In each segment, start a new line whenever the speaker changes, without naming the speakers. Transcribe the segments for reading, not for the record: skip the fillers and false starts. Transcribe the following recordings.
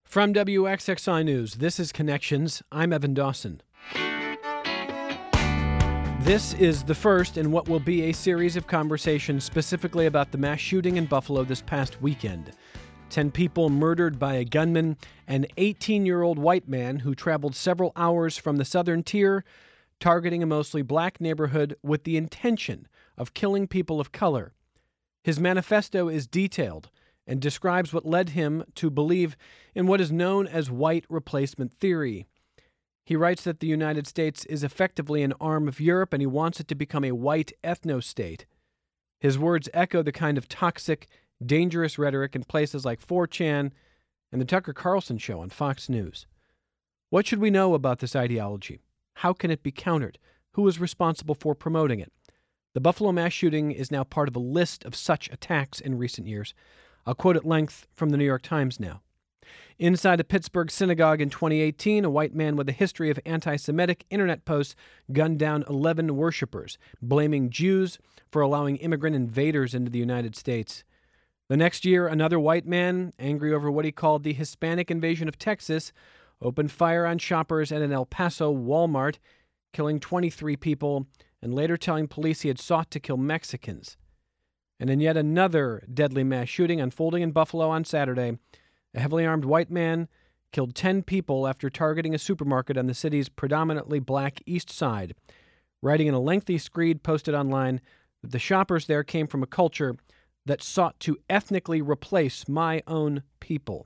From WXXI News, this is Connections. I'm Evan Dawson. This is the first in what will be a series of conversations specifically about the mass shooting in Buffalo this past weekend. 10 people murdered by a gunman, an 18-year-old white man who traveled several hours from the southern tier, targeting a mostly black neighborhood with the intention of killing people of color. His manifesto is detailed and describes what led him to believe in what is known as white replacement theory. He writes that the United States is effectively an arm of Europe and he wants it to become a white ethno-state. His words echo the kind of toxic, dangerous rhetoric in places like 4chan and the Tucker Carlson show on Fox News. What should we know about this ideology? How can it be countered? Who is responsible for promoting it? The Buffalo mass shooting is now part of a list of such attacks in recent years. I'll quote at length from the New York Times now. Inside a Pittsburgh synagogue in 2018, a white man with a history of anti-Semitic internet posts gunned down 11 worshipers, blaming Jews for allowing immigrant invaders into the United States. The next year, another white man, angry over what he called the Hispanic invasion of Texas, opened fire on shoppers at an El Paso Walmart, killing 23 people, and later telling police he had sought to kill Mexicans. And in yet another deadly mass shooting unfolding in Buffalo on Saturday, a heavily armed white man killed 10 people after targeting a supermarket on the city's predominantly black east side, writing in a lengthy screed posted online that the shoppers there came from a culture that sought to ethnically replace my own people.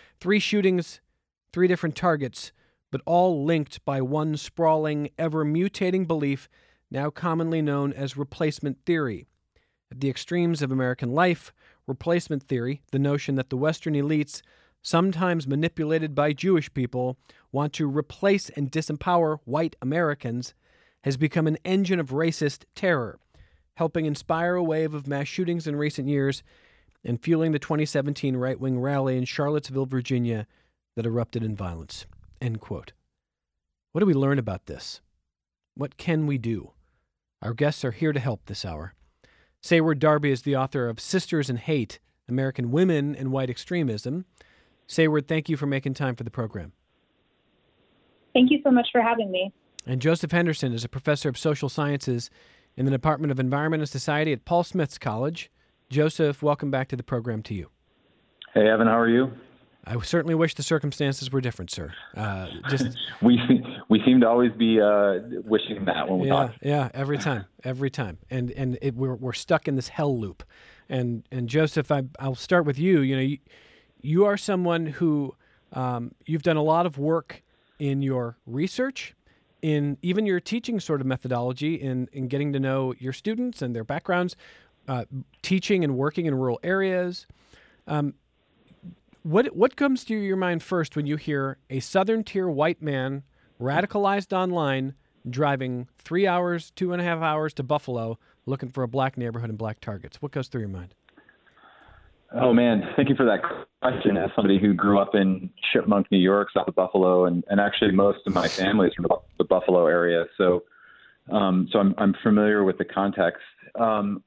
3 shootings, 3 different targets, but all linked by one sprawling, ever-mutating belief now commonly known as replacement theory. At the extremes of American life, replacement theory, the notion that the Western elites, sometimes manipulated by Jewish people, want to replace and disempower white Americans, has become an engine of racist terror, helping inspire a wave of mass shootings in recent years and fueling the 2017 right-wing rally in Charlottesville, Virginia, that erupted in violence. End quote. What do we learn about this? What can we do? Our guests are here to help this hour. Sayward Darby is the author of Sisters in Hate, American Women and White Extremism. Sayward, thank you for making time for the program.
Thank you so much for having me.
And Joseph Henderson is a professor of social sciences in the Department of Environment and Society at Paul Smith's College. Joseph, welcome back to the program to you.
Hey, Evan, how are you?
I certainly wish the circumstances were different, sir.
We seem to always be wishing that when we talk.
Yeah, every time, and we're stuck in this hell loop. And Joseph, I'll start with you. You are someone who you've done a lot of work in your research, in even your teaching sort of methodology, in getting to know your students and their backgrounds, teaching and working in rural areas. What comes to your mind first when you hear a southern tier white man radicalized online driving 3 hours, 2.5 hours to Buffalo looking for a black neighborhood and black targets? What goes through your mind?
Oh, man, thank you for that question. As somebody who grew up in Chipmunk, New York, south of Buffalo, and actually most of my family is from the Buffalo area. So I'm familiar with the context. The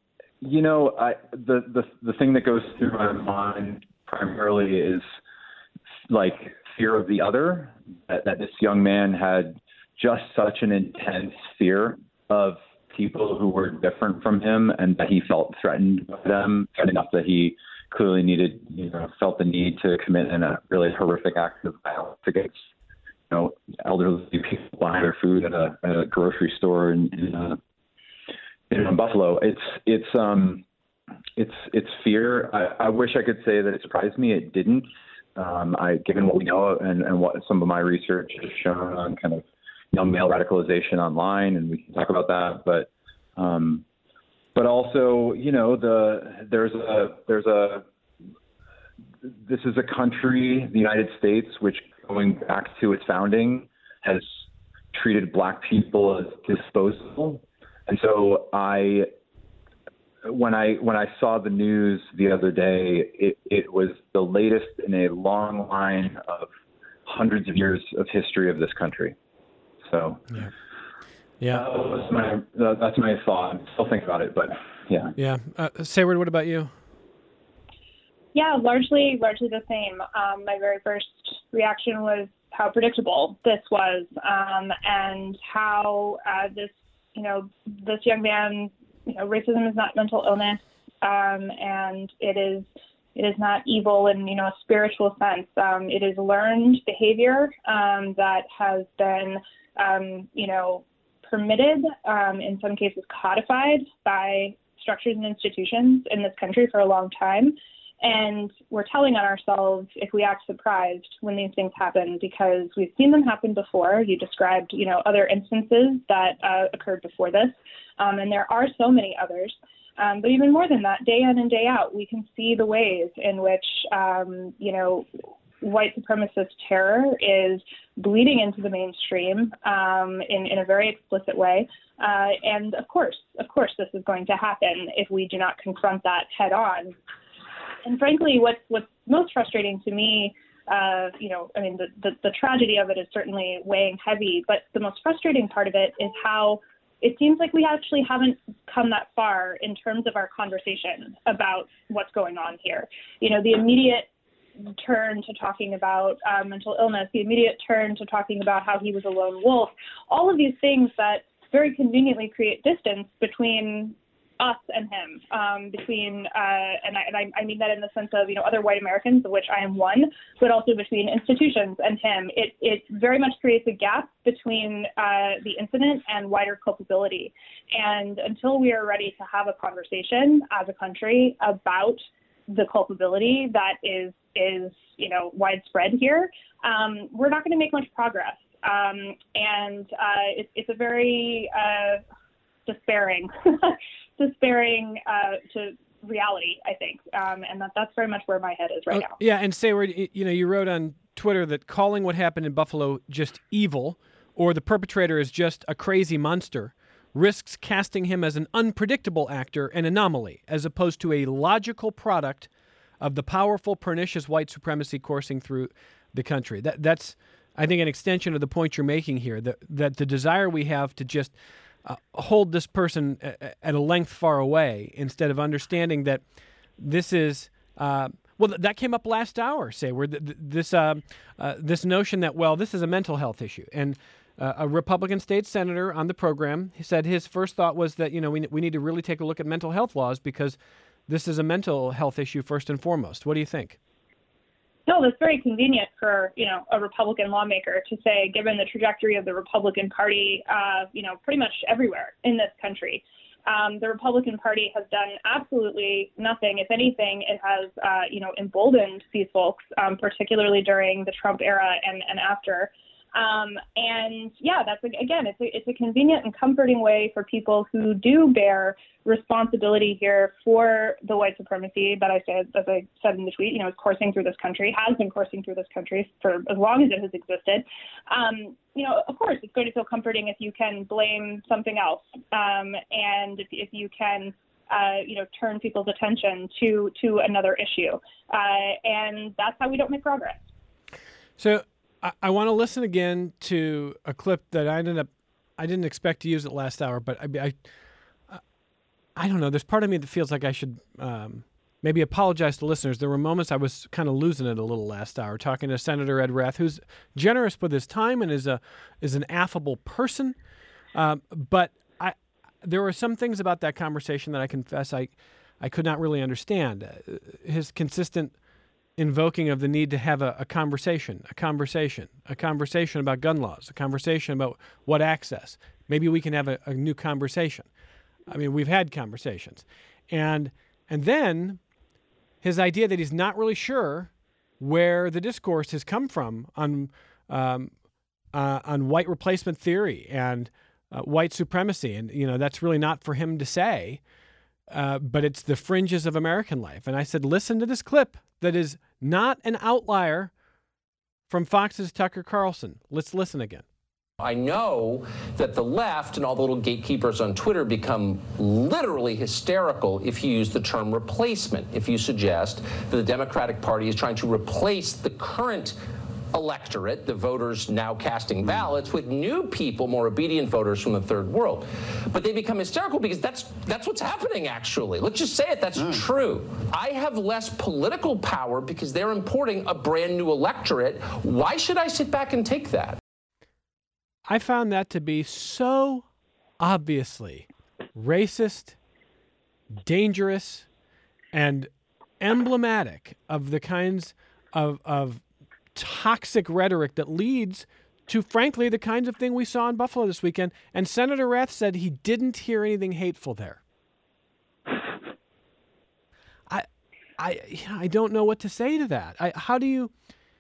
thing that goes through my mind primarily is like fear of the other, that this young man had just such an intense fear of people who were different from him and that he felt threatened by them enough that he clearly felt the need to commit a really horrific act of violence against, elderly people buying their food at a grocery store in Buffalo. It's fear. I wish I could say that it surprised me. It didn't. Given what we know and what some of my research has shown on kind of male radicalization online, and we can talk about that. But also, this is a country, the United States, which going back to its founding has treated black people as disposable, and so when I saw the news the other day, it was the latest in a long line of hundreds of years of history of this country. So,
yeah,
that's my thought. I still think about it, but yeah.
Yeah. Sayward, what about you?
Yeah, largely the same. My very first reaction was how predictable this was, and how this young man, racism is not mental illness, and it is not evil in a spiritual sense. It is learned behavior that has been permitted, in some cases codified by structures and institutions in this country for a long time. And we're telling on ourselves if we act surprised when these things happen, because we've seen them happen before. You described, other instances that occurred before this, and there are so many others. But even more than that, day in and day out, we can see the ways in which, white supremacist terror is bleeding into the mainstream in a very explicit way. And of course, this is going to happen if we do not confront that head on. And frankly, what's most frustrating to me, the tragedy of it is certainly weighing heavy, but the most frustrating part of it is how it seems like we actually haven't come that far in terms of our conversation about what's going on here. The immediate turn to talking about mental illness, the immediate turn to talking about how he was a lone wolf, all of these things that very conveniently create distance between us and him, and I mean that in the sense of, other white Americans, of which I am one, but also between institutions and him. It very much creates a gap between the incident and wider culpability. And until we are ready to have a conversation as a country about the culpability that is widespread here, we're not going to make much progress. It's a very despairing to reality, I think, and that's very much where my head is right now.
Yeah, and Sayward, you wrote on Twitter that calling what happened in Buffalo just evil, or the perpetrator is just a crazy monster, risks casting him as an unpredictable actor, an anomaly, as opposed to a logical product of the powerful, pernicious white supremacy coursing through the country. That's, I think, an extension of the point you're making here, that the desire we have to just hold this person at a length far away, instead of understanding that this is that came up last hour, Sayward, this notion that, this is a mental health issue. And a Republican state senator on the program said his first thought was that we need to really take a look at mental health laws, because this is a mental health issue first and foremost. What do you think?
No, that's very convenient for, a Republican lawmaker to say, given the trajectory of the Republican Party, pretty much everywhere in this country. The Republican Party has done absolutely nothing. If anything, it has, emboldened these folks, particularly during the Trump era and after. That's, again, it's a convenient and comforting way for people who do bear responsibility here for the white supremacy that as I said in the tweet, is coursing through this country, has been coursing through this country for as long as it has existed. Of course, it's going to feel comforting if you can blame something else, and if you can, turn people's attention to another issue, and that's how we don't make progress.
So I want to listen again to a clip that I didn't expect to use it last hour, but I don't know. There's part of me that feels like I should maybe apologize to listeners. There were moments I was kind of losing it a little last hour, talking to Senator Ed Rath, who's generous with his time and is an affable person. But there were some things about that conversation that I confess I could not really understand. His consistent invoking of the need to have a conversation about gun laws, a conversation about what access. Maybe we can have a new conversation. I mean, we've had conversations. And then his idea that he's not really sure where the discourse has come from on white replacement theory and white supremacy. And, that's really not for him to say, but it's the fringes of American life. And I said, listen to this clip that is not an outlier from Fox's Tucker Carlson. Let's listen again.
I know that the left and all the little gatekeepers on Twitter become literally hysterical if you use the term replacement, if you suggest that the Democratic Party is trying to replace the current electorate, the voters now casting ballots, with new people, more obedient voters from the third world. But they become hysterical because that's what's happening, actually. Let's just say it, that's true. I have less political power because they're importing a brand new electorate. Why should I sit back and take that?
I found that to be so obviously racist, dangerous, and emblematic of the kinds of toxic rhetoric that leads to, frankly, the kinds of thing we saw in Buffalo this weekend. And Senator Rath said he didn't hear anything hateful there. I don't know what to say to that. How do you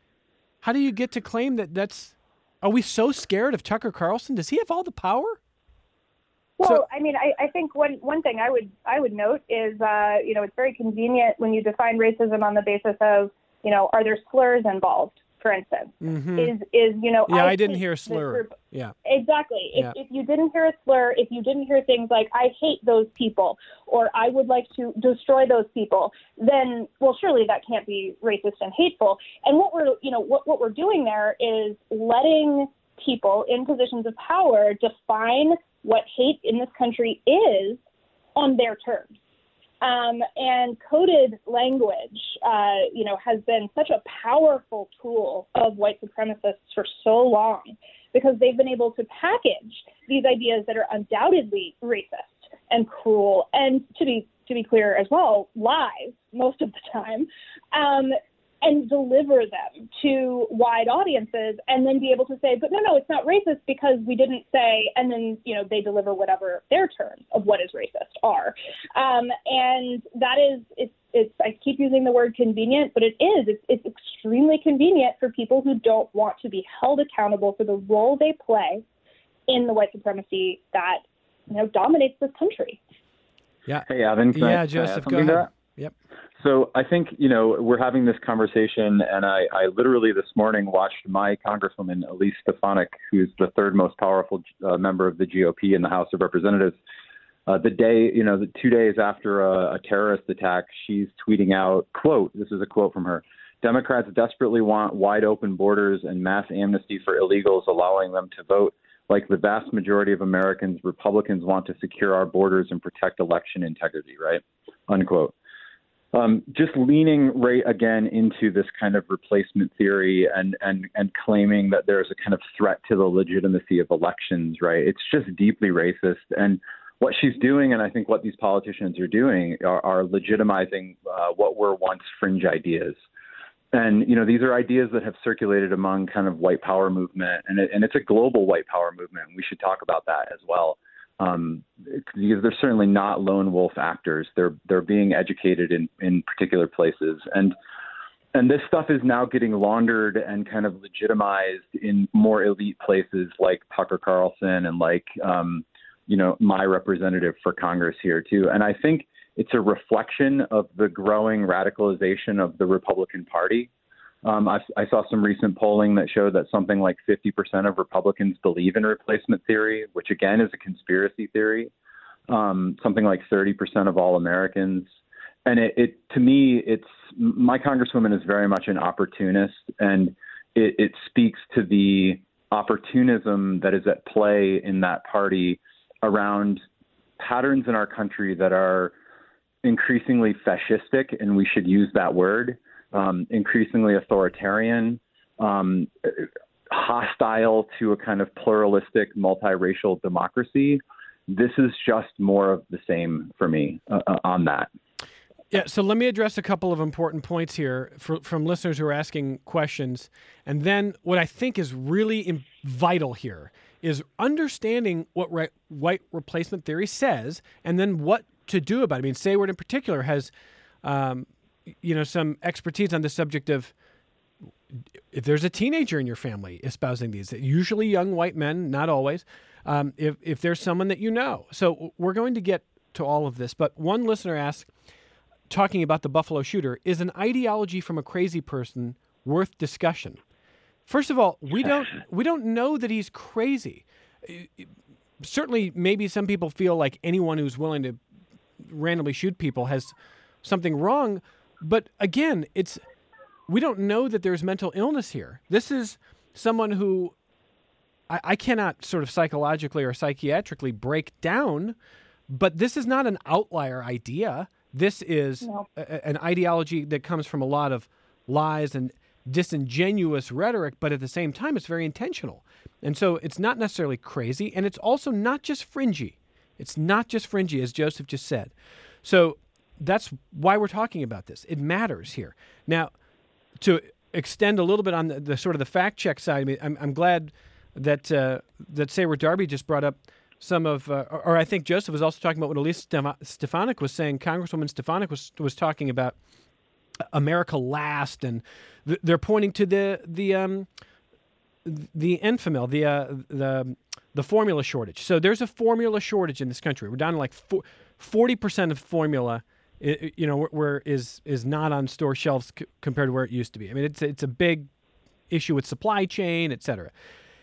get to claim that's? Are we so scared of Tucker Carlson? Does he have all the power?
Well, I think one thing I would note is, it's very convenient when you define racism on the basis of, are there slurs involved, for instance? Mm-hmm.
I didn't hear a slur. Yeah.
Exactly. If you didn't hear a slur, if you didn't hear things like, I hate those people, or I would like to destroy those people, then, well, surely that can't be racist and hateful. And what we're doing there is letting people in positions of power define what hate in this country is on their terms. And coded language, has been such a powerful tool of white supremacists for so long because they've been able to package these ideas that are undoubtedly racist and cruel and, to be clear as well, lies most of the time, and deliver them to wide audiences and then be able to say, but no, it's not racist because we didn't say, and then, they deliver whatever their terms of what is racist are. And that is, I keep using the word convenient, but it's extremely convenient for people who don't want to be held accountable for the role they play in the white supremacy that, dominates this country.
Yeah.
Hey, Evan.
Joseph, go ahead. Yep.
So I think, we're having this conversation, and I literally this morning watched my Congresswoman, Elise Stefanik, who's the third most powerful member of the GOP in the House of Representatives. The 2 days after a terrorist attack, she's tweeting out, quote, this is a quote from her, Democrats desperately want wide open borders and mass amnesty for illegals, allowing them to vote. Like the vast majority of Americans, Republicans want to secure our borders and protect election integrity, right? Unquote. Just leaning right again into this kind of replacement theory and claiming that there's a kind of threat to the legitimacy of elections, right? It's just deeply racist. And what she's doing, and I think what these politicians are doing, are legitimizing what were once fringe ideas. And, these are ideas that have circulated among kind of white power movement, and it's a global white power movement. We should talk about that as well. Because they're certainly not lone wolf actors. They're being educated in particular places. And this stuff is now getting laundered and kind of legitimized in more elite places like Tucker Carlson and like, my representative for Congress here too. And I think it's a reflection of the growing radicalization of the Republican Party. I saw some recent polling that showed that something like 50% of Republicans believe in replacement theory, which again is a conspiracy theory. Something like 30% of all Americans. And to me, my Congresswoman is very much an opportunist, and it speaks to the opportunism that is at play in that party around patterns in our country that are increasingly fascistic, and we should use that word, increasingly authoritarian, hostile to a kind of pluralistic, multiracial democracy. This is just more of the same for me on that.
Yeah, so let me address a couple of important points here from listeners who are asking questions. And then what I think is really vital here is understanding what white replacement theory says and then what to do about it. I mean, Sayward in particular has some expertise on the subject of if there's a teenager in your family espousing these, usually young white men, not always, if there's someone that you know. So we're going to get to all of this. But one listener asked, talking about the Buffalo shooter, is an ideology from a crazy person worth discussion? First of all, we don't know that he's crazy. Certainly, maybe some people feel like anyone who's willing to randomly shoot people has something wrong. But again, we don't know that there's mental illness here. This is someone who I cannot sort of psychologically or psychiatrically break down, but this is not an outlier idea. This is an ideology that comes from a lot of lies and disingenuous rhetoric, but at the same time, it's very intentional. And so it's not necessarily crazy, and it's also not just fringy. It's not just fringy, as Joseph just said. So that's why we're talking about this. It matters here. Now, to extend a little bit on the sort of the fact check side, I mean, I'm glad that Sayward Darby just brought up some of, or I think Joseph was also talking about what Elise Stefanik was saying. Congresswoman Stefanik was talking about America Last, and they're pointing to the Enfamil, the formula shortage. So there's a formula shortage in this country. We're down to like 40% of formula, where is not on store shelves compared to where it used to be. I mean, it's a big issue with supply chain, et cetera.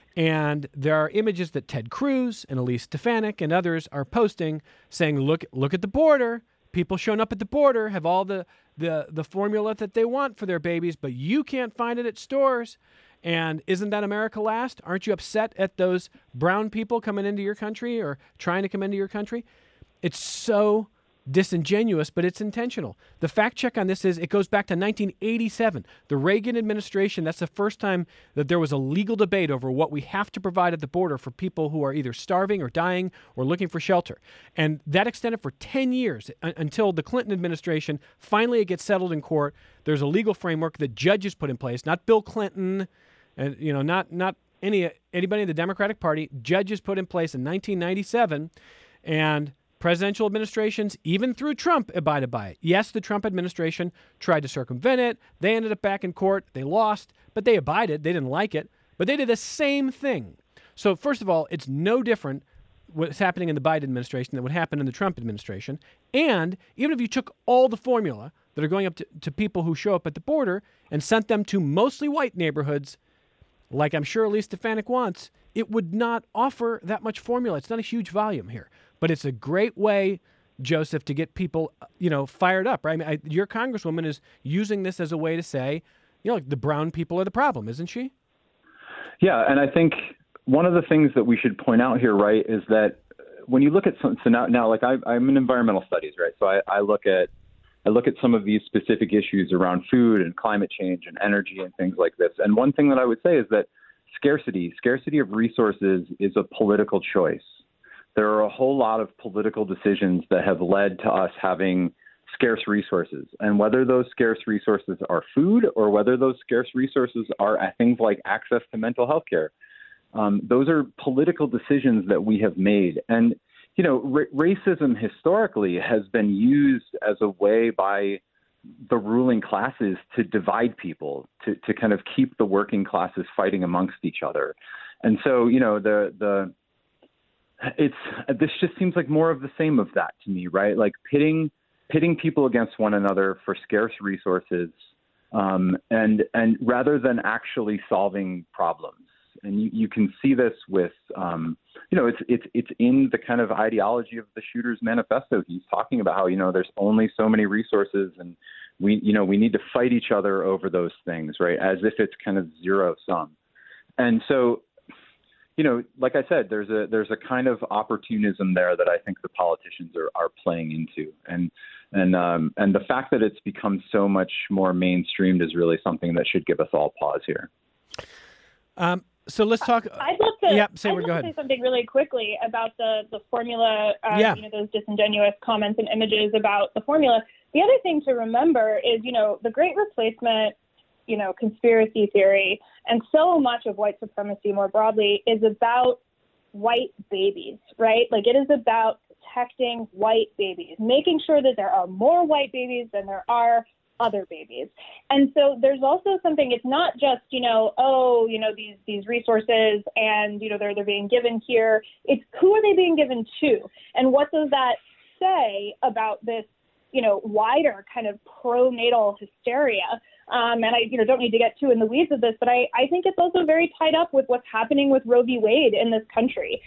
And there are images that Ted Cruz and Elise Stefanik and others are posting saying, look at the border. People showing up at the border have all the formula that they want for their babies, but you can't find it at stores. And isn't that America Last? Aren't you upset at those brown people coming into your country or trying to come into your country? It's so disingenuous, but it's intentional. The fact check on this is it goes back to 1987. The Reagan administration, that's the first time that there was a legal debate over what we have to provide at the border for people who are either starving or dying or looking for shelter. And that extended for 10 years until the Clinton administration. Finally, it gets settled in court. There's a legal framework that judges put in place, not Bill Clinton, and not anybody in the Democratic Party. Judges put in place in 1997, and presidential administrations, even through Trump, abided by it. Yes, the Trump administration tried to circumvent it. They ended up back in court. They lost, but they abided. They didn't like it, but they did the same thing. So first of all, it's no different what's happening in the Biden administration than what happened in the Trump administration. And even if you took all the formula that are going up to people who show up at the border and sent them to mostly white neighborhoods, like I'm sure Elise Stefanik wants, it would not offer that much formula. It's not a huge volume here. But it's a great way, Joseph, to get people, fired up, right? I mean, your congresswoman is using this as a way to say, the brown people are the problem, isn't she?
Yeah, and I think one of the things that we should point out here, right, is that when you look at now, like I'm in environmental studies, right? So I look at some of these specific issues around food and climate change and energy and things like this. And one thing that I would say is that scarcity of resources is a political choice. There are a whole lot of political decisions that have led to us having scarce resources. And whether those scarce resources are food or whether those scarce resources are things like access to mental health care, those are political decisions that we have made. And, racism historically has been used as a way by the ruling classes to divide people, to kind of keep the working classes fighting amongst each other. And so, this just seems like more of the same of that to me, right? Like pitting people against one another for scarce resources, and rather than actually solving problems. And you can see this with, it's in the kind of ideology of the Shooter's Manifesto. He's talking about how, there's only so many resources and we need to fight each other over those things, right? As if it's kind of zero sum. And so, like I said, there's a kind of opportunism there that I think the politicians are playing into, and the fact that it's become so much more mainstreamed is really something that should give us all pause here.
So let's talk.
I'd love to,
go ahead.
Say something really quickly about the formula. Those disingenuous comments and images about the formula. The other thing to remember is, the Great Replacement, conspiracy theory, and so much of white supremacy more broadly is about white babies, right? Like, it is about protecting white babies, making sure that there are more white babies than there are other babies. And so there's also something, it's not just, these resources and, they're being given here. It's who are they being given to? And what does that say about this, wider kind of pro-natal hysteria? And I don't need to get too in the weeds of this, but I think it's also very tied up with what's happening with Roe v. Wade in this country.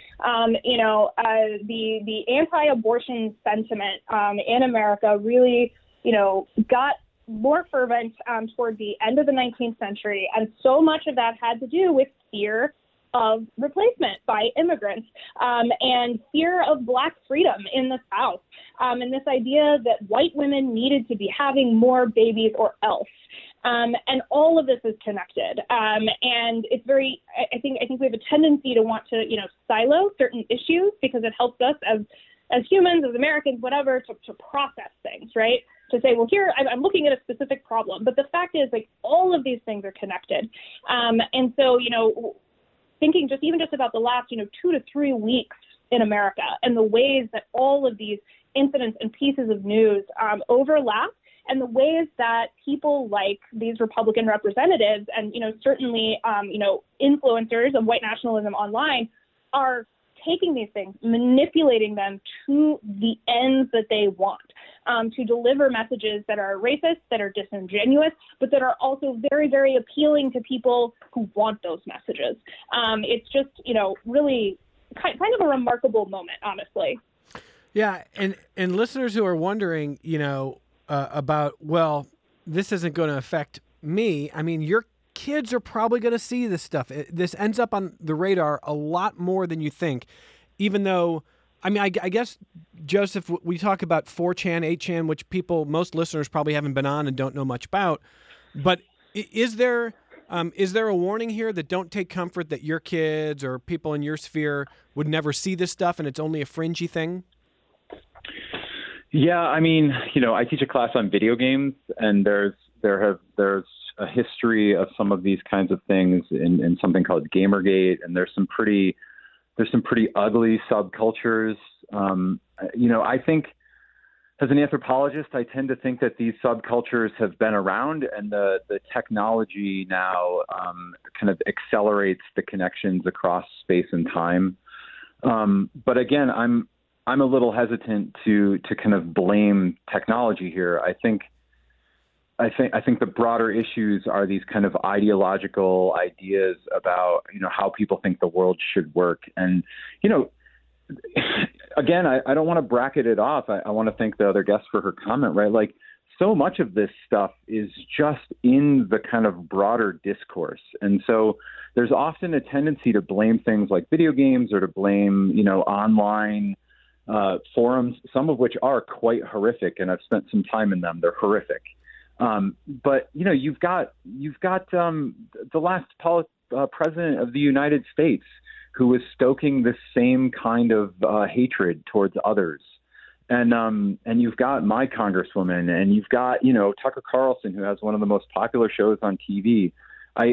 The anti-abortion sentiment in America really, got more fervent toward the end of the 19th century, and so much of that had to do with fear of replacement by immigrants and fear of Black freedom in the South, and this idea that white women needed to be having more babies or else. And all of this is connected, and it's very. I think we have a tendency to want to, silo certain issues because it helps us as humans, as Americans, whatever, to process things, right? To say, well, here I'm looking at a specific problem, but the fact is, like, all of these things are connected, and so thinking just about the last 2 to 3 weeks in America and the ways that all of these incidents and pieces of news overlap. And the ways that people like these Republican representatives and, certainly, influencers of white nationalism online are taking these things, manipulating them to the ends that they want, to deliver messages that are racist, that are disingenuous, but that are also very, very appealing to people who want those messages. It's just, really kind of a remarkable moment, honestly.
Yeah. And listeners who are wondering, about, well, this isn't going to affect me. I mean, your kids are probably going to see this stuff. This ends up on the radar a lot more than you think, even though, I guess, Joseph, we talk about 4chan, 8chan, which most listeners probably haven't been on and don't know much about. But is there a warning here that don't take comfort that your kids or people in your sphere would never see this stuff and it's only a fringy thing?
Yeah, I teach a class on video games, and there's a history of some of these kinds of things in something called Gamergate, and there's some pretty ugly subcultures. I think as an anthropologist, I tend to think that these subcultures have been around, and the technology now kind of accelerates the connections across space and time. But again, I'm a little hesitant to kind of blame technology here. I think the broader issues are these kind of ideological ideas about, how people think the world should work. And, again, I don't want to bracket it off. I want to thank the other guest for her comment, right? Like, so much of this stuff is just in the kind of broader discourse. And so there's often a tendency to blame things like video games or to blame, online forums, some of which are quite horrific, and I've spent some time in them. They're horrific. But you've got the last president of the United States who was stoking the same kind of hatred towards others, and you've got my congresswoman, and you've got Tucker Carlson, who has one of the most popular shows on TV. I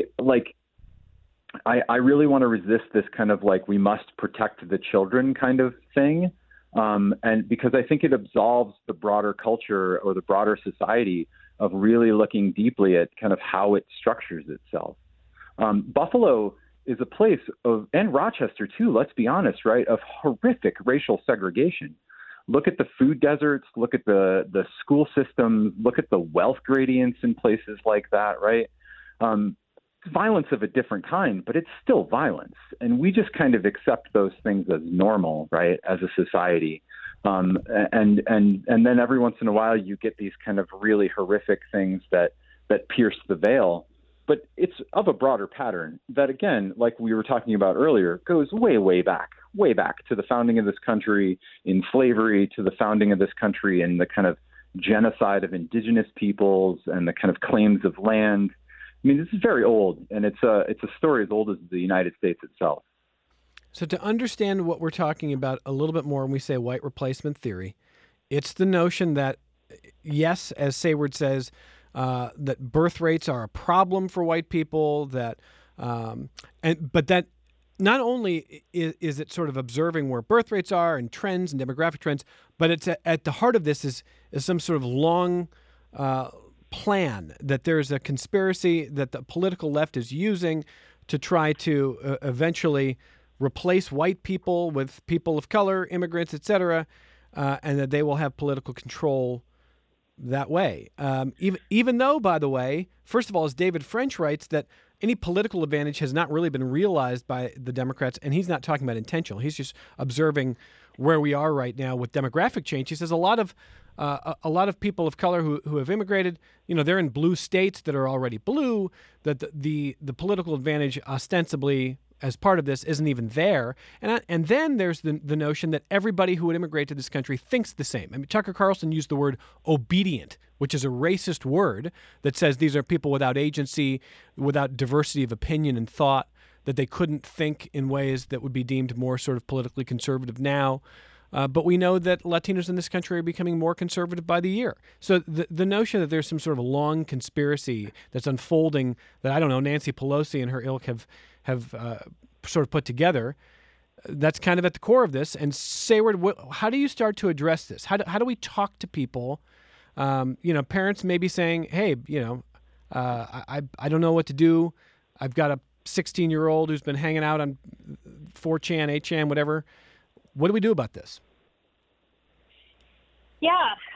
really want to resist this kind of like we must protect the children kind of thing. And because I think it absolves the broader culture or the broader society of really looking deeply at kind of how it structures itself. Buffalo is a place of, and Rochester too, let's be honest, right, of horrific racial segregation. Look at the food deserts, look at the school systems, look at the wealth gradients in places like that, right? Violence of a different kind, but it's still violence. And we just kind of accept those things as normal, right, as a society. And then every once in a while you get these kind of really horrific things that pierce the veil. But it's of a broader pattern that, again, like we were talking about earlier, goes way back to the founding of this country in slavery, to the founding of this country in the kind of genocide of indigenous peoples and the kind of claims of land. I mean, this is very old, and it's a story as old as the United States itself.
So to understand what we're talking about a little bit more when we say white replacement theory, it's the notion that, yes, as Sayward says, that birth rates are a problem for white people, but that not only is it sort of observing where birth rates are and trends and demographic trends, but it's at the heart of this is some sort of long plan that there's a conspiracy that the political left is using to try to eventually replace white people with people of color, immigrants, etc., and that they will have political control that way. Even though, by the way, first of all, as David French writes, that any political advantage has not really been realized by the Democrats, and he's not talking about intentional. He's just observing where we are right now with demographic change. He says a lot of a lot of people of color who have immigrated, they're in blue states that are already blue, that the political advantage ostensibly as part of this isn't even there. And then there's the notion that everybody who would immigrate to this country thinks the same. I mean, Tucker Carlson used the word obedient, which is a racist word that says these are people without agency, without diversity of opinion and thought, that they couldn't think in ways that would be deemed more sort of politically conservative now. But we know that Latinos in this country are becoming more conservative by the year. So the notion that there's some sort of a long conspiracy that's unfolding that, I don't know, Nancy Pelosi and her ilk have sort of put together, that's kind of at the core of this. And Sayward, how do you start to address this? How do we talk to people? Parents may be saying, hey, I don't know what to do. I've got a 16-year-old who's been hanging out on 4chan, 8chan, whatever. What do we do about this?
Yeah,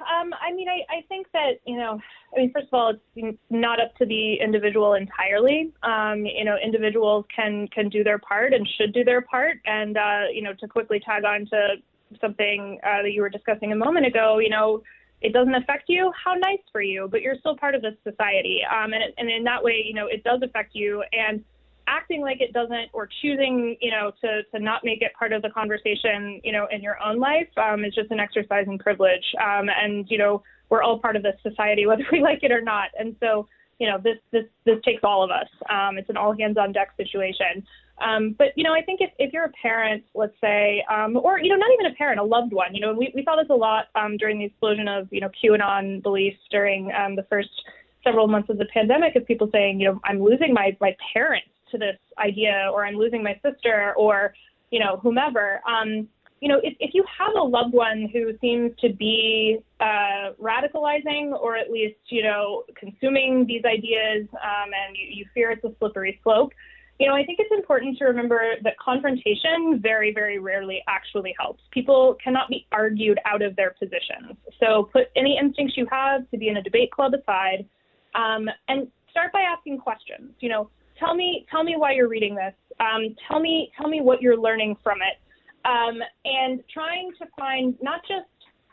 I think that, first of all, it's not up to the individual entirely. Individuals can do their part and should do their part. And, to quickly tag on to something that you were discussing a moment ago, it doesn't affect you. How nice for you, but you're still part of this society. And in that way, it does affect you. And acting like it doesn't, or choosing, to not make it part of the conversation, in your own life, is just an exercise in privilege. And we're all part of this society, whether we like it or not. And so, this takes all of us. It's an all hands on deck situation. But I think if you're a parent, let's say, or, not even a parent, a loved one, we saw this a lot during the explosion of, QAnon beliefs during the first several months of the pandemic, of people saying, I'm losing my parents to this idea, or I'm losing my sister, or, whomever. If you have a loved one who seems to be radicalizing, or at least, consuming these ideas, and you fear it's a slippery slope, I think it's important to remember that confrontation very, very rarely actually helps. People cannot be argued out of their positions. So put any instincts you have to be in a debate club aside, and start by asking questions. Tell me why you're reading this. Tell me what you're learning from it. And trying to find not just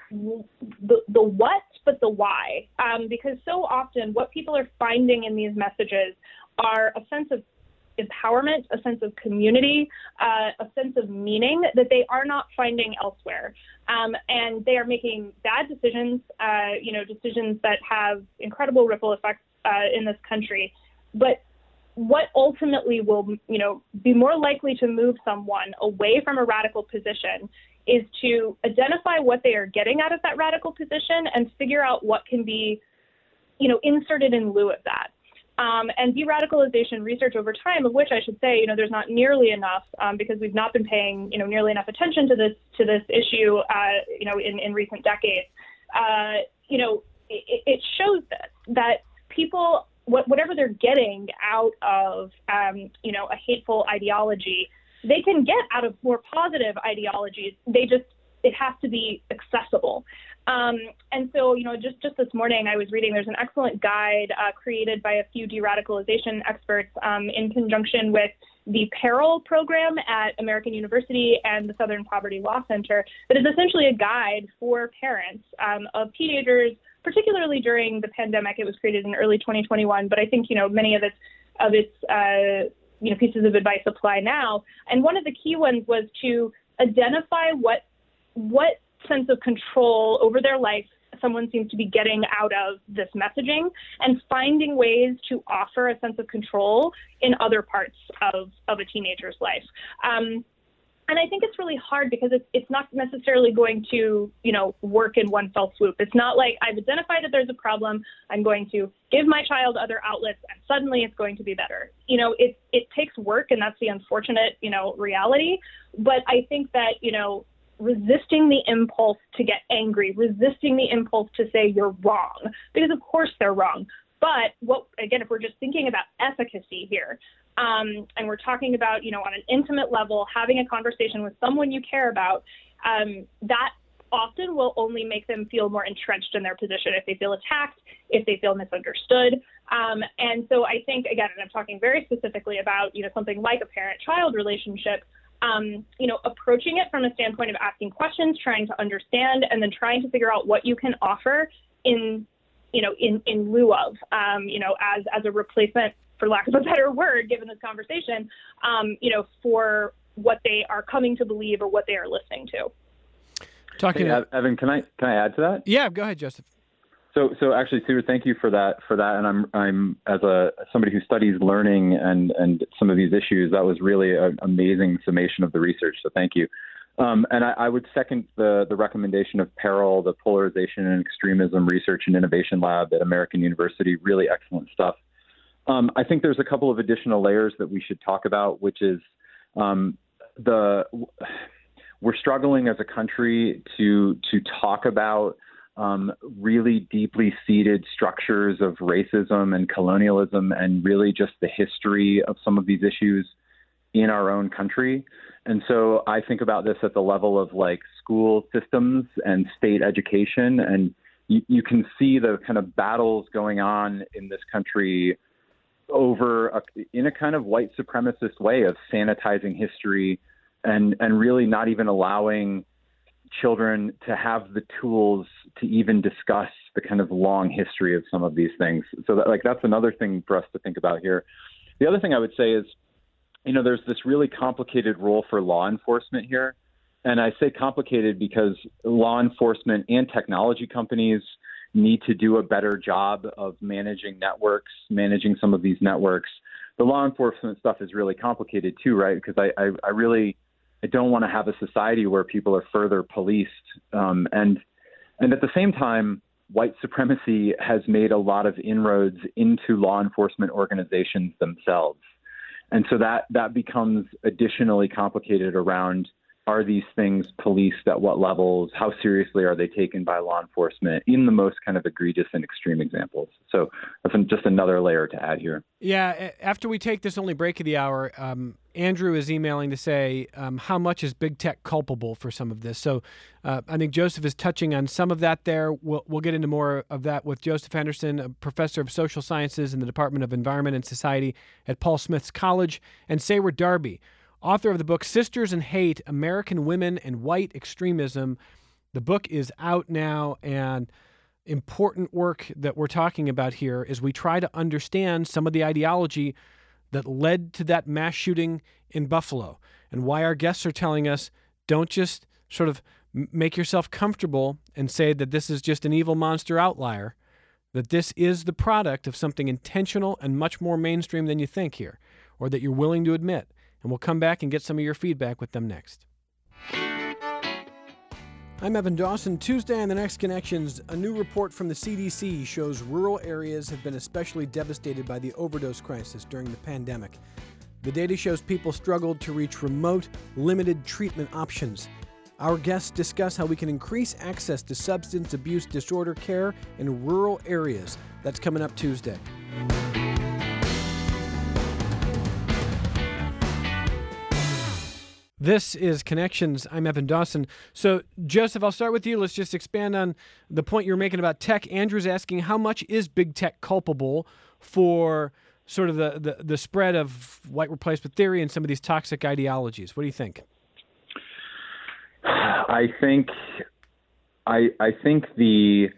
the what, but the why. Because so often what people are finding in these messages are a sense of empowerment, a sense of community, a sense of meaning that they are not finding elsewhere. And they are making bad decisions, decisions that have incredible ripple effects in this country. But what ultimately will, be more likely to move someone away from a radical position is to identify what they are getting out of that radical position and figure out what can be, inserted in lieu of that. And de-radicalization research over time, of which I should say, there's not nearly enough because we've not been paying, nearly enough attention to this issue, in recent decades. It shows that people, whatever they're getting out of, a hateful ideology, they can get out of more positive ideologies. It has to be accessible. And so, just this morning I was reading, there's an excellent guide created by a few de-radicalization experts in conjunction with the Peril program at American University and the Southern Poverty Law Center, that is essentially a guide for parents of teenagers, particularly during the pandemic. It was created in early 2021, but I think, many of its pieces of advice apply now. And one of the key ones was to identify what sense of control over their life someone seems to be getting out of this messaging, and finding ways to offer a sense of control in other parts of a teenager's life. And I think it's really hard because it's not necessarily going to, work in one fell swoop. It's not like I've identified that there's a problem, I'm going to give my child other outlets, and suddenly it's going to be better. It takes work, and that's the unfortunate, reality. But I think that, resisting the impulse to get angry, resisting the impulse to say you're wrong, because of course they're wrong. But if we're just thinking about efficacy here, and we're talking about, on an intimate level, having a conversation with someone you care about, that often will only make them feel more entrenched in their position if they feel attacked, if they feel misunderstood. And so I think, again, and I'm talking very specifically about, something like a parent-child relationship, approaching it from a standpoint of asking questions, trying to understand, and then trying to figure out what you can offer in lieu of, as a replacement, for lack of a better word, given this conversation, for what they are coming to believe or what they are listening to.
Evan, can I add to that?
Yeah, go ahead, Joseph.
So actually, Sue, thank you for that. And I'm as somebody who studies learning and some of these issues, that was really an amazing summation of the research. So thank you. And I would second the recommendation of Peril, the Polarization and Extremism Research and Innovation Lab at American University. Really excellent stuff. I think there's a couple of additional layers that we should talk about, which is we're struggling as a country to talk about really deeply seated structures of racism and colonialism and really just the history of some of these issues in our own country. And so I think about this at the level of like school systems and state education. And you can see the kind of battles going on in this country in a kind of white supremacist way of sanitizing history and really not even allowing children to have the tools to even discuss the kind of long history of some of these things. So that's another thing for us to think about here. The other thing I would say is, there's this really complicated role for law enforcement here. And I say complicated because law enforcement and technology companies need to do a better job of managing some of these networks. The law enforcement stuff is really complicated too, right? Because I don't want to have a society where people are further policed. And at the same time, white supremacy has made a lot of inroads into law enforcement organizations themselves. And so that becomes additionally complicated around, are these things policed at what levels? How seriously are they taken by law enforcement in the most kind of egregious and extreme examples? So that's just another layer to add here.
Yeah, after we take this only break of the hour, Andrew is emailing to say how much is big tech culpable for some of this. So I think Joseph is touching on some of that there. We'll get into more of that with Joseph Henderson, a professor of social sciences in the Department of Environment and Society at Paul Smith's College, and Sayra Darby, author of the book Sisters in Hate, American Women and White Extremism. The book is out now, and important work that we're talking about here is we try to understand some of the ideology that led to that mass shooting in Buffalo, and why our guests are telling us, don't just sort of make yourself comfortable and say that this is just an evil monster outlier, that this is the product of something intentional and much more mainstream than you think here, or that you're willing to admit. And we'll come back and get some of your feedback with them next. I'm Evan Dawson. Tuesday on The Next Connections, a new report from the CDC shows rural areas have been especially devastated by the overdose crisis during the pandemic. The data shows people struggled to reach remote, limited treatment options. Our guests discuss how we can increase access to substance abuse disorder care in rural areas. That's coming up Tuesday. This is Connections. I'm Evan Dawson. So, Joseph, I'll start with you. Let's just expand on the point you're making about tech. Andrew's asking, how much is big tech culpable for sort of the spread of white replacement theory and some of these toxic ideologies? What do you think?
I think the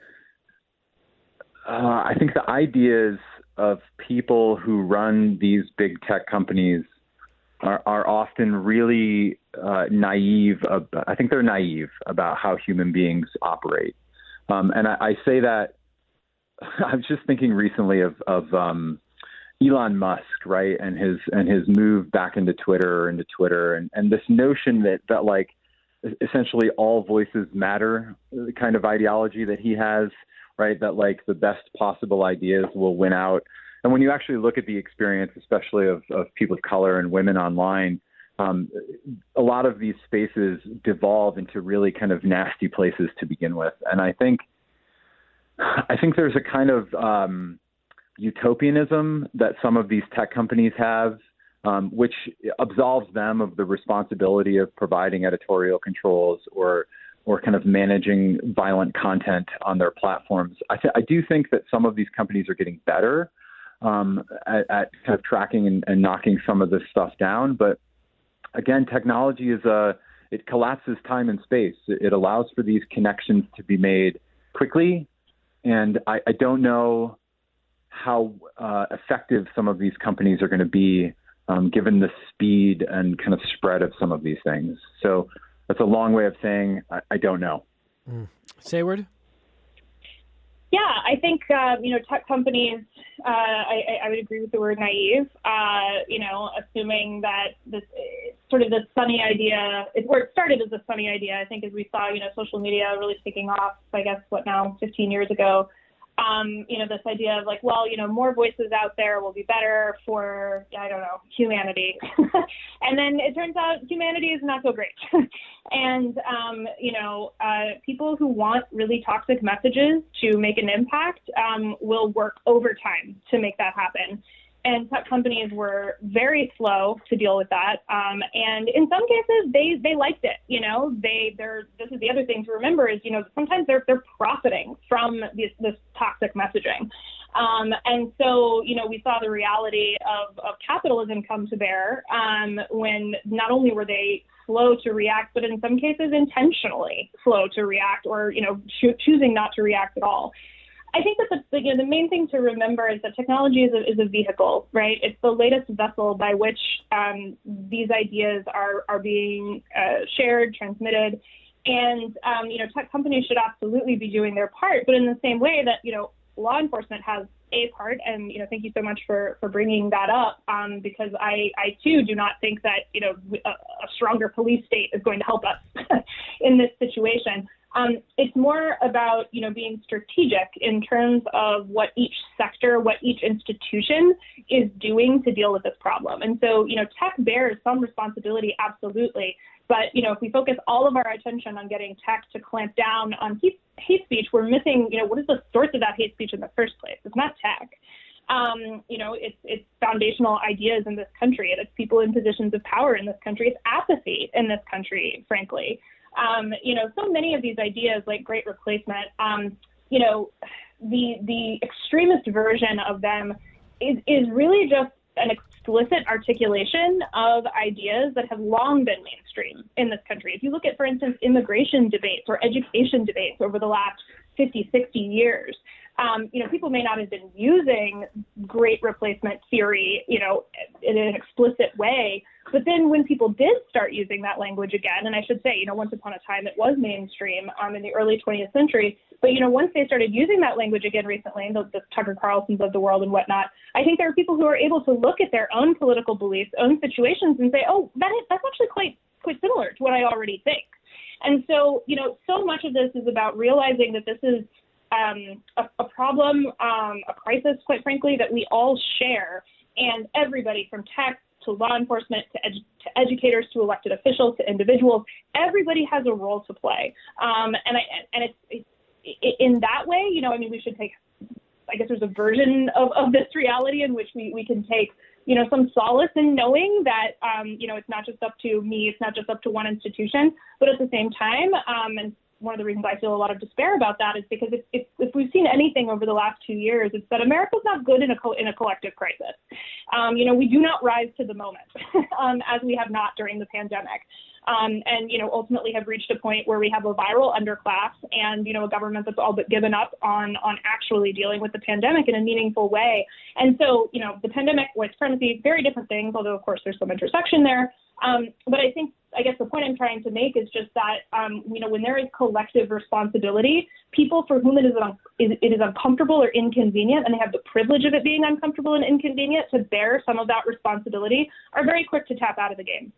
ideas of people who run these big tech companies are often really naive. I think they're naive about how human beings operate. And I say that I was just thinking recently of Elon Musk, right, and his move back into Twitter and this notion that like essentially all voices matter, the kind of ideology that he has, right, that like the best possible ideas will win out. And when you actually look at the experience, especially of people of color and women online, a lot of these spaces devolve into really kind of nasty places to begin with. And I think there's a kind of utopianism that some of these tech companies have, which absolves them of the responsibility of providing editorial controls or kind of managing violent content on their platforms. I do think that some of these companies are getting better at kind of tracking and knocking some of this stuff down. But again, technology it collapses time and space. It allows for these connections to be made quickly. And I don't know how effective some of these companies are going to be given the speed and kind of spread of some of these things. So that's a long way of saying I don't know.
Sayward?
Yeah, I think, tech companies, I would agree with the word naive, assuming that this sunny idea, where it started as a sunny idea, I think as we saw, social media really taking off, 15 years ago, this idea of more voices out there will be better for, humanity. And then it turns out humanity is not so great. And, people who want really toxic messages to make an impact will work overtime to make that happen. And tech companies were very slow to deal with that. And in some cases, they liked it. This is the other thing to remember is, sometimes they're profiting from this toxic messaging. And so, we saw the reality of capitalism come to bear when not only were they slow to react, but in some cases intentionally slow to react or, choosing not to react at all. I think that the main thing to remember is that technology is a vehicle, right? It's the latest vessel by which these ideas are being shared, transmitted. And, tech companies should absolutely be doing their part, but in the same way that, law enforcement has a part. And, thank you so much for bringing that up, because I too do not think that, a stronger police state is going to help us in this situation. It's more about, being strategic in terms of what each sector, what each institution is doing to deal with this problem. And so, tech bears some responsibility, absolutely. But, if we focus all of our attention on getting tech to clamp down on hate speech, we're missing, what is the source of that hate speech in the first place? It's not tech. It's foundational ideas in this country. It's people in positions of power in this country. It's apathy in this country, frankly. So many of these ideas like great replacement, the extremist version of them is really just an explicit articulation of ideas that have long been mainstream in this country. If you look at, for instance, immigration debates or education debates over the last 50, 60 years, people may not have been using great replacement theory, in an explicit way. But then when people did start using that language again, and I should say, once upon a time it was mainstream in the early 20th century, but, once they started using that language again recently, the Tucker Carlsons of the world and whatnot, I think there are people who are able to look at their own political beliefs, own situations and say, oh, that's actually quite similar to what I already think. And so, so much of this is about realizing that this is a problem, a crisis, quite frankly, that we all share. And everybody from tech to law enforcement to educators to elected officials to individuals, everybody has a role to play. And it's in that way, we should take, I guess there's a version of this reality in which we can take, some solace in knowing that, it's not just up to me, it's not just up to one institution, but at the same time, and one of the reasons I feel a lot of despair about that is because if we've seen anything over the last 2 years, it's that America's not good in a collective crisis. We do not rise to the moment, as we have not during the pandemic. And ultimately have reached a point where we have a viral underclass and, a government that's all but given up on actually dealing with the pandemic in a meaningful way. And so, the pandemic, white supremacy, very different things, although, of course, there's some intersection there. But I guess the point I'm trying to make is just that, when there is collective responsibility, people for whom it is uncomfortable or inconvenient, and they have the privilege of it being uncomfortable and inconvenient to bear some of that responsibility, are very quick to tap out of the game.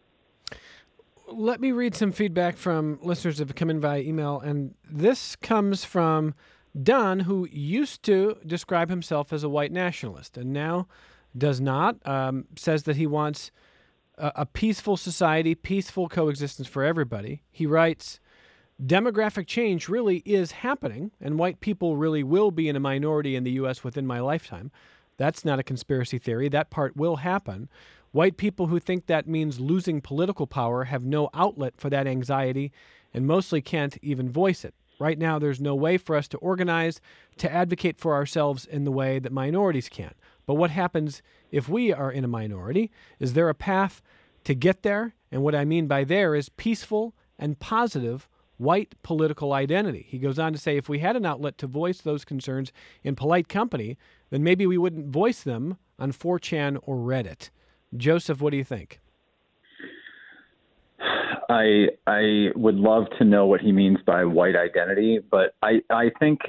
Let me read some feedback from listeners that have come in via email, and this comes from Don, who used to describe himself as a white nationalist and now does not, says that he wants a peaceful society, peaceful coexistence for everybody. He writes, demographic change really is happening, and white people really will be in a minority in the U.S. within my lifetime. That's not a conspiracy theory. That part will happen. White people who think that means losing political power have no outlet for that anxiety and mostly can't even voice it. Right now, there's no way for us to organize, to advocate for ourselves in the way that minorities can. But what happens if we are in a minority? Is there a path to get there. And what I mean by there is peaceful and positive white political identity. He goes on to say, if we had an outlet to voice those concerns in polite company, then maybe we wouldn't voice them on 4chan or Reddit. Joseph, what do you think?
I would love to know what he means by white identity, but I think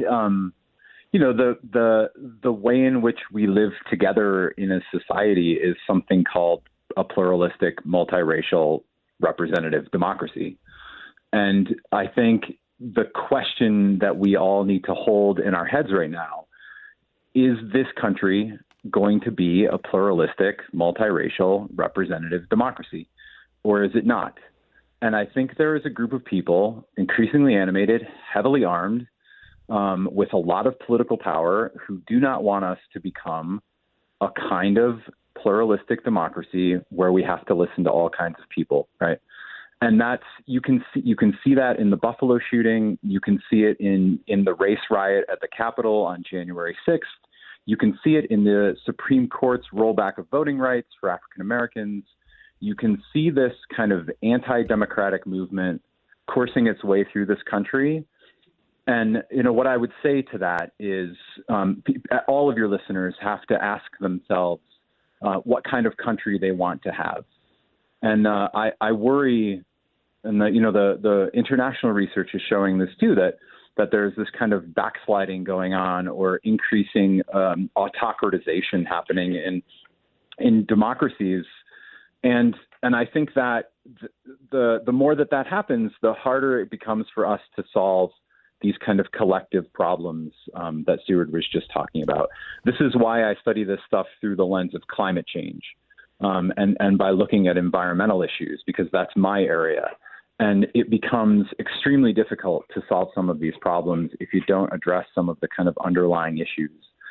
the way in which we live together in a society is something called a pluralistic, multiracial, representative democracy. And I think the question that we all need to hold in our heads right now is this country going to be a pluralistic, multiracial, representative democracy, or is it not? And I think there is a group of people, increasingly animated, heavily armed, with a lot of political power, who do not want us to become a kind of pluralistic democracy where we have to listen to all kinds of people, right? And that's you can see that in the Buffalo shooting. You can see it in the race riot at the Capitol on January 6th. You can see it in the Supreme Court's rollback of voting rights for African Americans. You can see this kind of anti-democratic movement coursing its way through this country. And, what I would say to that is all of your listeners have to ask themselves what kind of country they want to have. And I worry, and the international research is showing this too, that there's this kind of backsliding going on, or increasing autocratization happening in democracies. And I think that the more that happens, the harder it becomes for us to solve these kind of collective problems that Seward was just talking about. This is why I study this stuff through the lens of climate change and by looking at environmental issues, because that's my area. And it becomes extremely difficult to solve some of these problems if you don't address some of the kind of underlying issues.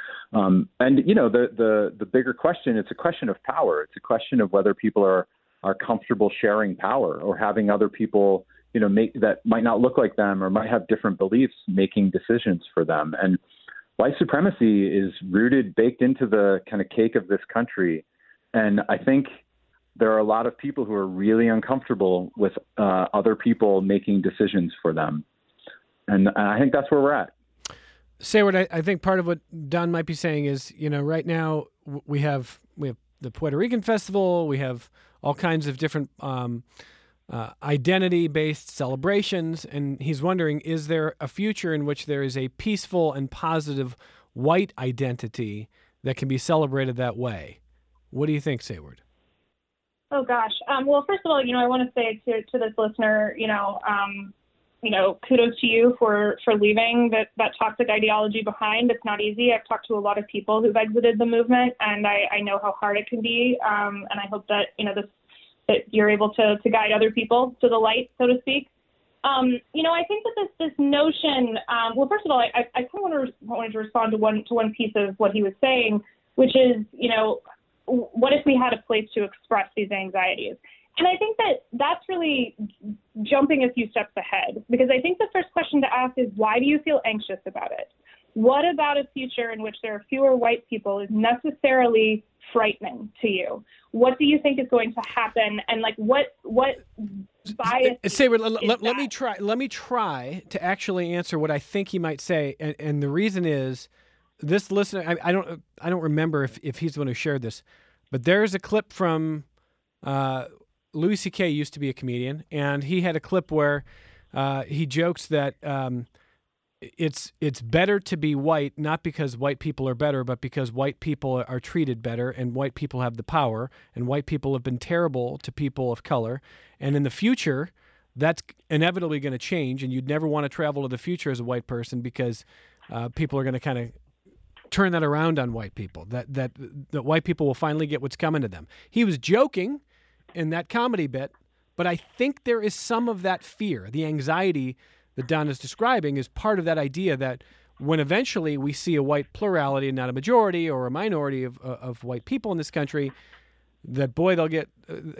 The bigger question, it's a question of power. It's a question of whether people are comfortable sharing power, or having other people, make that might not look like them or might have different beliefs, making decisions for them. And white supremacy is baked into the kind of cake of this country. And I think there are a lot of people who are really uncomfortable with other people making decisions for them. And I think that's where we're at.
Seward, I think part of what Don might be saying is, right now we have the Puerto Rican Festival, we have all kinds of different identity-based celebrations, and he's wondering, is there a future in which there is a peaceful and positive white identity that can be celebrated that way? What do you think, Seward?
Oh, gosh. Well, first of all, I want to say to this listener, kudos to you for leaving that toxic ideology behind. It's not easy. I've talked to a lot of people who've exited the movement, and I know how hard it can be. And I hope that, that you're able to guide other people to the light, so to speak. I think that this notion, well, first of all, I kind of wanted to respond to one piece of what he was saying, which is, what if we had a place to express these anxieties? And I think that's really jumping a few steps ahead, because I think the first question to ask is, why do you feel anxious about it? What about a future in which there are fewer white people is necessarily frightening to you? What do you think is going to happen? And what bias?
Seward, let me try to actually answer what I think he might say. And the reason is, this listener, I don't remember if he's the one who shared this, but there's a clip from Louis C.K. used to be a comedian, and he had a clip where he jokes that it's better to be white, not because white people are better, but because white people are treated better, and white people have the power, and white people have been terrible to people of color. And in the future, that's inevitably going to change, and you'd never want to travel to the future as a white person, because people are going to kind of turn that around on white people, that white people will finally get what's coming to them. He was joking in that comedy bit, but I think there is some of that fear. The anxiety that Don is describing is part of that idea that when eventually we see a white plurality and not a majority or a minority of white people in this country, that boy, they'll get,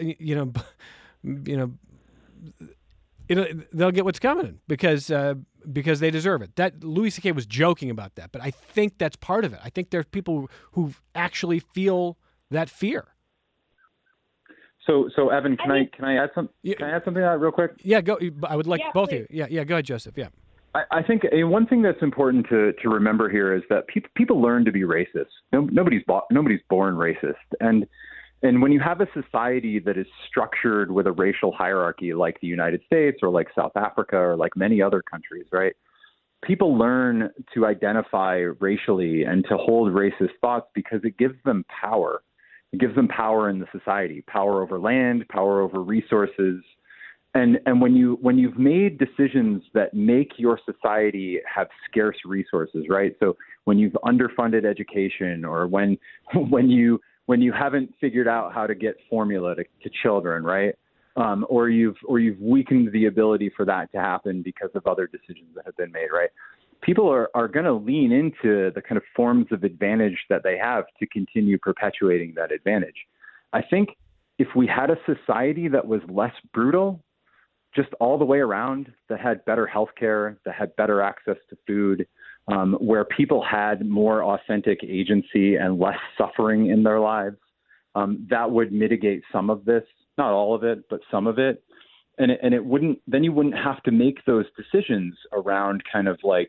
they'll get what's coming because they deserve it. That Louis C.K. was joking about that, but I think that's part of it. I think there's people who actually feel that fear.
So Evan, can I add something to that real quick?
Yeah, go. I would like both
please.
of you. Yeah, go ahead, Joseph. Yeah.
I think one thing that's important to remember here is that people learn to be racist. Nobody's born racist, and when you have a society that is structured with a racial hierarchy like the United States or like South Africa or like many other countries, right? People learn to identify racially and to hold racist thoughts because it gives them power. It gives them power in the society, power over land, power over resources. And when you've made decisions that make your society have scarce resources, right? So when you've underfunded education, or when you haven't figured out how to get formula to children, right? Or you've weakened the ability for that to happen because of other decisions that have been made, right? People are going to lean into the kind of forms of advantage that they have to continue perpetuating that advantage. I think if we had a society that was less brutal, just all the way around, that had better healthcare, that had better access to food, where people had more authentic agency and less suffering in their lives, that would mitigate some of this, not all of it, but some of it. And it wouldn't, then you wouldn't have to make those decisions around kind of like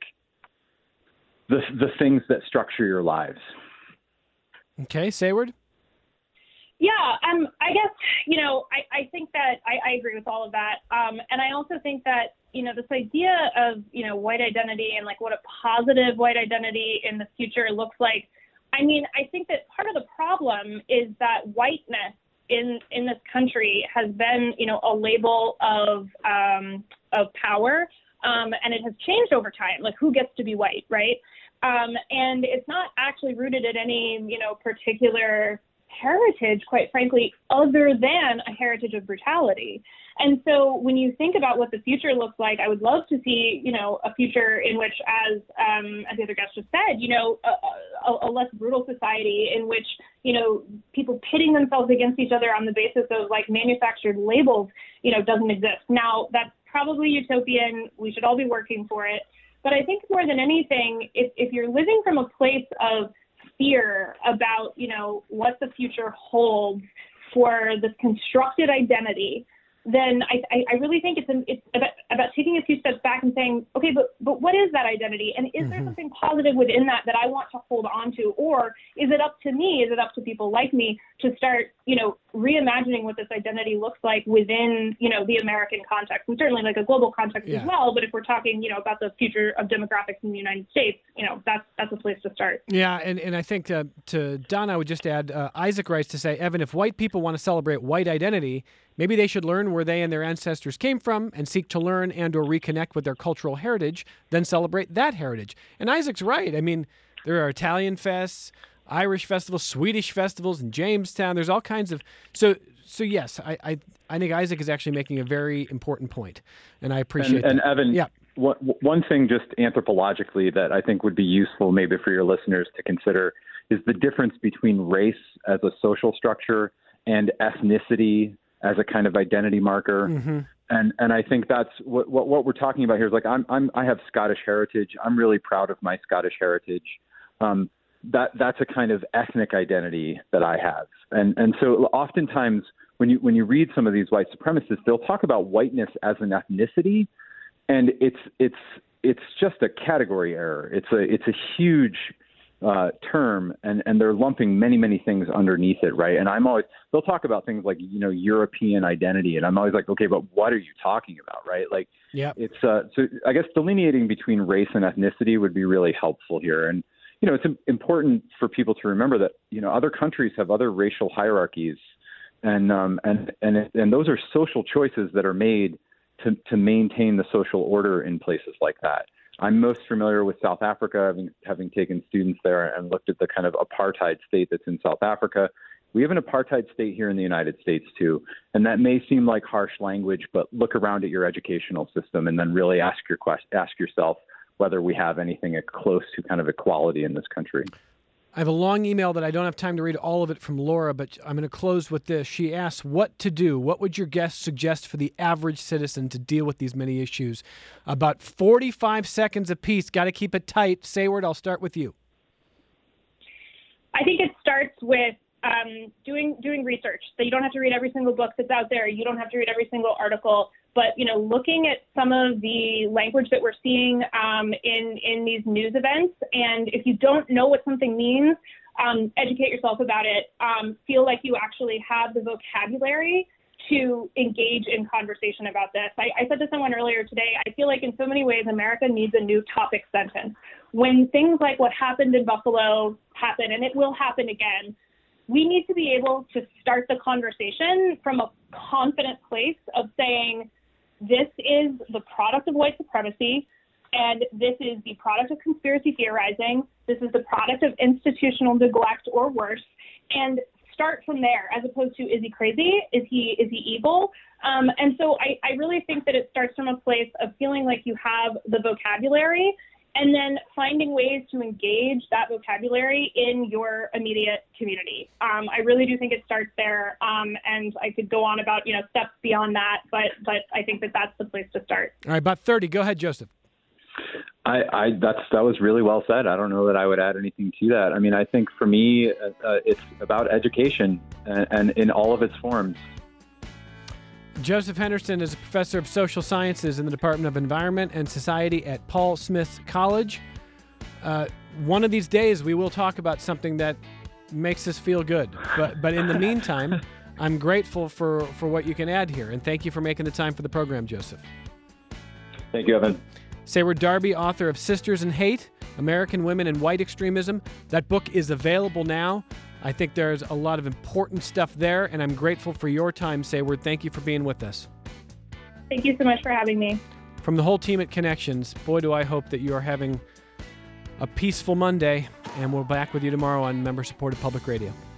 the things that structure your lives.
Okay, Sayward?
Yeah, I guess, I think that I agree with all of that. And I also think that, this idea of, white identity and like what a positive white identity in the future looks like. I mean, I think that part of the problem is that whiteness in this country has been, a label of power. And it has changed over time, like who gets to be white, right? And it's not actually rooted in any, particular heritage, quite frankly, other than a heritage of brutality. And so when you think about what the future looks like, I would love to see, a future in which, as the other guest just said, a less brutal society in which, people pitting themselves against each other on the basis of like manufactured labels, doesn't exist. Now, that's probably utopian. We should all be working for it. But I think more than anything, if you're living from a place of fear about, what the future holds for this constructed identity, then I really think it's about taking a few steps back and saying, okay, but what is that identity? And is there something positive within that I want to hold on to? Or is it up to me? Is it up to people like me to start, reimagining what this identity looks like within, the American context, and certainly like a global context as well. But if we're talking, about the future of demographics in the United States, that's a place to start.
Yeah, and I think to Don, I would just add, Isaac writes to say, Evan, if white people want to celebrate white identity, maybe they should learn where they and their ancestors came from and seek to learn and or reconnect with their cultural heritage, then celebrate that heritage. And Isaac's right. I mean, there are Italian fests, Irish festivals, Swedish festivals in Jamestown. There's all kinds of... So yes, I think Isaac is actually making a very important point, and I appreciate that.
And Evan, one thing just anthropologically that I think would be useful maybe for your listeners to consider is the difference between race as a social structure and ethnicity as a kind of identity marker. Mm-hmm. And I think that's what we're talking about here is like, I have Scottish heritage. I'm really proud of my Scottish heritage. That's a kind of ethnic identity that I have. And so oftentimes when you read some of these white supremacists, they'll talk about whiteness as an ethnicity, and it's just a category error. It's a huge term, and they're lumping many things underneath it, right? And they'll talk about things like European identity, and I'm always like, okay, but what are you talking about, right? Like, it's so I guess delineating between race and ethnicity would be really helpful here. And it's important for people to remember that other countries have other racial hierarchies, and those are social choices that are made to maintain the social order in places like that. I'm most familiar with South Africa, having taken students there and looked at the kind of apartheid state that's in South Africa. We have an apartheid state here in the United States too, and that may seem like harsh language, but look around at your educational system and then really ask yourself whether we have anything close to kind of equality in this country.
I have a long email that I don't have time to read all of it from Laura, but I'm going to close with this. She asks, what to do? What would your guest suggest for the average citizen to deal with these many issues? About 45 seconds apiece. Got to keep it tight. Sayward, I'll start with you.
I think it starts with doing research. So you don't have to read every single book that's out there. You don't have to read every single article. But, looking at some of the language that we're seeing in these news events, and if you don't know what something means, educate yourself about it. Feel like you actually have the vocabulary to engage in conversation about this. I said to someone earlier today, I feel like in so many ways America needs a new topic sentence. When things like what happened in Buffalo happen, and it will happen again, we need to be able to start the conversation from a confident place of saying, this is the product of white supremacy, and this is the product of conspiracy theorizing. This is the product of institutional neglect or worse, and start from there, as opposed to, is he crazy? Is he evil? And so I really think that it starts from a place of feeling like you have the vocabulary, and then finding ways to engage that vocabulary in your immediate community. I really do think it starts there, and I could go on about steps beyond that, but I think that that's the place to start.
All right, about 30. Go ahead, Joseph.
That was really well said. I don't know that I would add anything to that. I mean, I think for me, it's about education and in all of its forms.
Joseph Henderson is a professor of social sciences in the Department of Environment and Society at Paul Smith College. One of these days, we will talk about something that makes us feel good. But in the meantime, I'm grateful for what you can add here. And thank you for making the time for the program, Joseph.
Thank you, Evan.
Sayward Darby, author of Sisters in Hate, American Women and White Extremism. That book is available now. I think there's a lot of important stuff there, and I'm grateful for your time, Sayward. Thank you for being with us.
Thank you so much for having me.
From the whole team at Connections, boy, do I hope that you are having a peaceful Monday, and we're back with you tomorrow on member-supported public radio.